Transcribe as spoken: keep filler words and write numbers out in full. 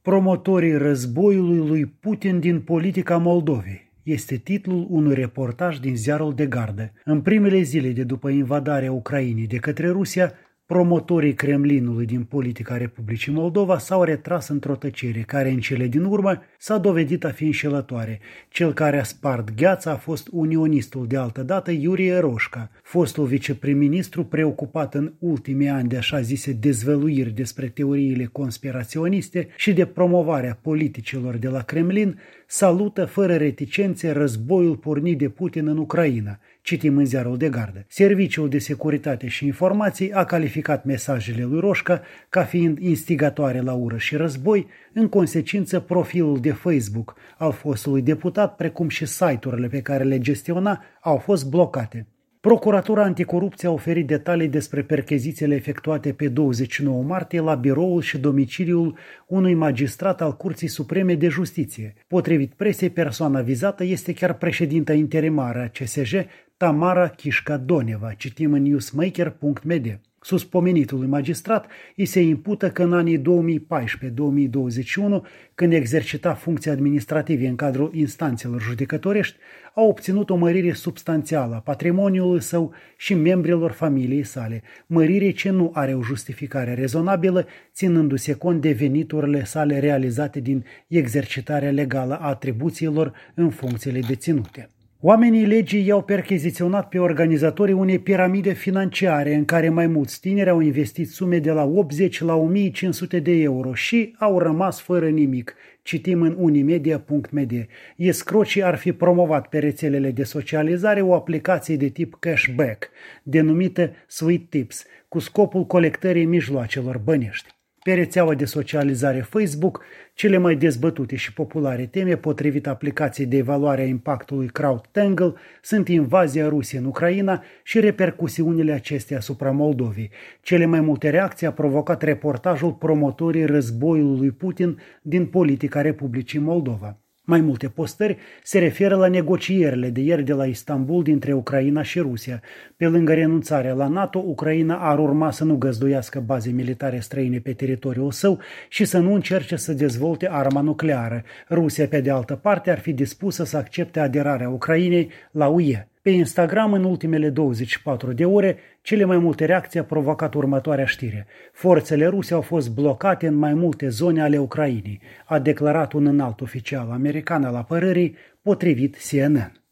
Promotorii războiului lui Putin din politica Moldovei este titlul unui reportaj din ziarul de gardă. În primele zile de după invadarea Ucrainei de către Rusia, promotorii Kremlinului din politica Republicii Moldova s-au retras într-o tăcere care în cele din urmă s-a dovedit a fi înșelătoare. Cel care a spart gheața a fost unionistul de altădată Iurie Eroșca, fostul viceprim-ministru preocupat în ultimii ani de așa zise dezvăluiri despre teoriile conspiraționiste și de promovarea politicilor de la Kremlin, salută fără reticențe războiul pornit de Putin în Ucraina. Citim în ziarul de gardă. Serviciul de Securitate și Informații a calificat mesajele lui Roșca ca fiind instigatoare la ură și război, în consecință profilul de Facebook al fostului deputat, precum și site-urile pe care le gestiona, au fost blocate. Procuratura Anticorupție a oferit detalii despre perchezițiile efectuate pe douăzeci și nouă martie la biroul și domiciliul unui magistrat al Curții Supreme de Justiție. Potrivit presei, persoana vizată este chiar președinta interimară a C S J, Tamara Chișca-Doneva, citim în newsmaker punct m d. Suspomenitului magistrat îi se impută că în anii două mii paisprezece două mii douăzeci și unu, când exercita funcții administrative în cadrul instanțelor judecătorești, a obținut o mărire substanțială a patrimoniului său și membrilor familiei sale, mărire ce nu are o justificare rezonabilă, ținându-se cont de veniturile sale realizate din exercitarea legală a atribuțiilor în funcțiile deținute. Oamenii legii i-au percheziționat pe organizatorii unei piramide financiare în care mai mulți tineri au investit sume de la optzeci la o mie cinci sute de euro și au rămas fără nimic. Citim în unimedia punct m d. Escrocii ar fi promovat pe rețelele de socializare o aplicație de tip cashback, denumită Sweet Tips, cu scopul colectării mijloacelor bănești. Pe rețeaua de socializare Facebook, cele mai dezbătute și populare teme, potrivit aplicației de evaluare a impactului CrowdTangle, sunt invazia Rusiei în Ucraina și repercusiunile acesteia asupra Moldovei. Cele mai multe reacții a provocat reportajul promotorii războiului lui Putin din politica Republicii Moldova. Mai multe postări se referă la negocierile de ieri de la Istanbul dintre Ucraina și Rusia. Pe lângă renunțarea la NATO, Ucraina ar urma să nu găzduiască baze militare străine pe teritoriul său și să nu încerce să dezvolte arma nucleară. Rusia, pe de altă parte, ar fi dispusă să accepte aderarea Ucrainei la U E. Pe Instagram, în ultimele douăzeci și patru de ore, cele mai multe reacții a provocat următoarea știre. Forțele ruse au fost blocate în mai multe zone ale Ucrainei, a declarat un înalt oficial american al apărării, potrivit C N N.